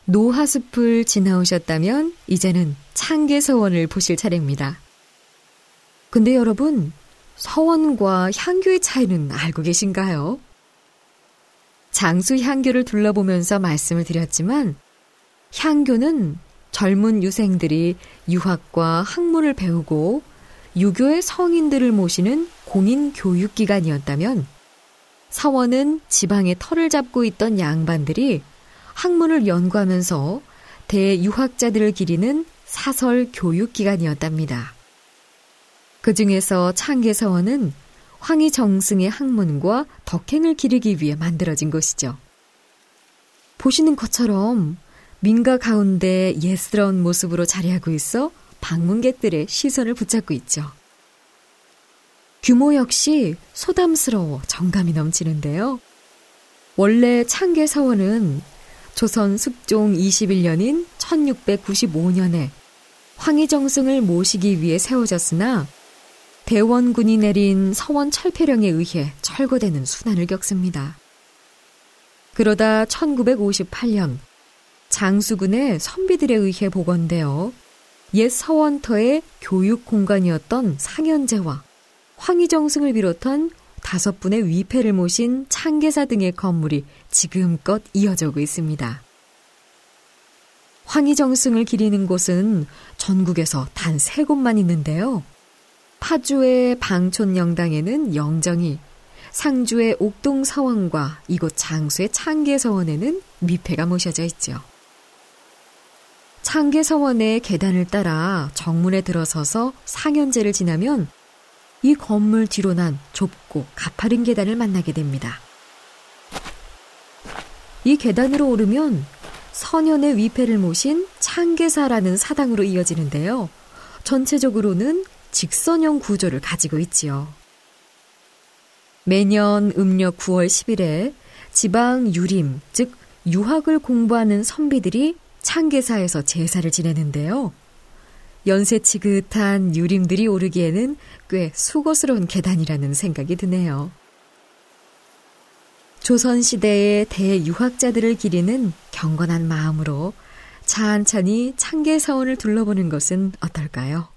노하숲을 지나오셨다면 이제는 창계서원을 보실 차례입니다. 근데 여러분, 서원과 향교의 차이는 알고 계신가요? 장수 향교를 둘러보면서 말씀을 드렸지만 향교는 젊은 유생들이 유학과 학문을 배우고 유교의 성인들을 모시는 공인 교육기관이었다면 서원은 지방에 터를 잡고 있던 양반들이 학문을 연구하면서 대유학자들을 기리는 사설 교육기관이었답니다. 그 중에서 창계서원은 황희정승의 학문과 덕행을 기르기 위해 만들어진 곳이죠. 보시는 것처럼 민가 가운데 예스러운 모습으로 자리하고 있어 방문객들의 시선을 붙잡고 있죠. 규모 역시 소담스러워 정감이 넘치는데요. 원래 창계서원은 조선 숙종 21년인 1695년에 황희정승을 모시기 위해 세워졌으나 대원군이 내린 서원 철폐령에 의해 철거되는 순환을 겪습니다. 그러다 1958년 장수군의 선비들에 의해 복원되어 옛 서원터의 교육 공간이었던 상현제와 황희정승을 비롯한 5분의 위패를 모신 창계사 등의 건물이 지금껏 이어져 오고 있습니다. 황희정승을 기리는 곳은 전국에서 단 3곳만 있는데요. 파주의 방촌영당에는 영정이, 상주의 옥동서원과 이곳 장수의 창계서원에는 미패가 모셔져 있죠. 창계서원의 계단을 따라 정문에 들어서서 상현제를 지나면 이 건물 뒤로 난 좁고 가파른 계단을 만나게 됩니다. 이 계단으로 오르면 선현의 위패를 모신 창계사라는 사당으로 이어지는데요. 전체적으로는 직선형 구조를 가지고 있지요. 매년 음력 9월 10일에 지방 유림, 즉 유학을 공부하는 선비들이 창계사에서 제사를 지내는데요. 연세 지긋한 유림들이 오르기에는 꽤 수고스러운 계단이라는 생각이 드네요. 조선시대의 대유학자들을 기리는 경건한 마음으로 찬찬히 창계서원을 둘러보는 것은 어떨까요?